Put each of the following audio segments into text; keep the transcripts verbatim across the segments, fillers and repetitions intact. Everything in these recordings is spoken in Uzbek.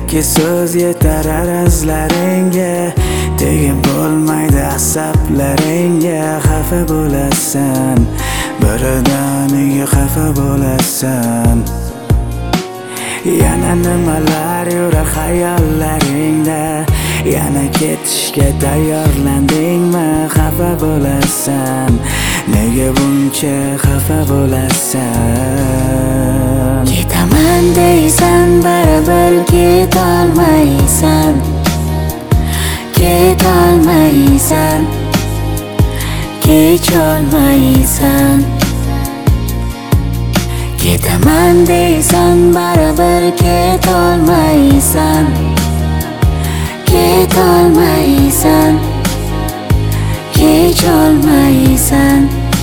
ikki so'z yetar arazlaringga, tegib bo'lmaydi asablaringga. Xafa bo'lasan, birdaniga xafa bo'lasan. Yana nimalar yurar xayollaringda, yana ketishga tayyorlandingmi? Xafa bo'lasan, nega buncha xafa bo'lasan? Ketaman deysan, baribir ketolmaysan, ketolmaysan, kecholmaysan. Ketaman deysan, baribir ketolmaysan, ketolmaysan, kecholmaysan.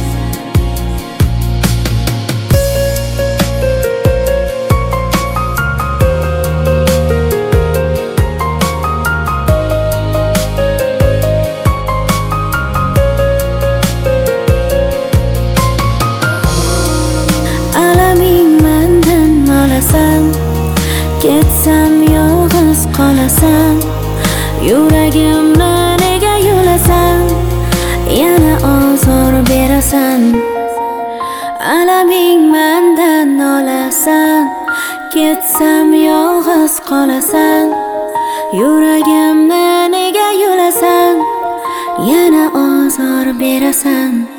Ketsam yolg'iz qolasan, yuragimni nega yulasan, yana ozor berasan. Alaming mendan olasan, ketsam yolg'iz qolasan, yuragimni nega yulasan, yana ozor berasan.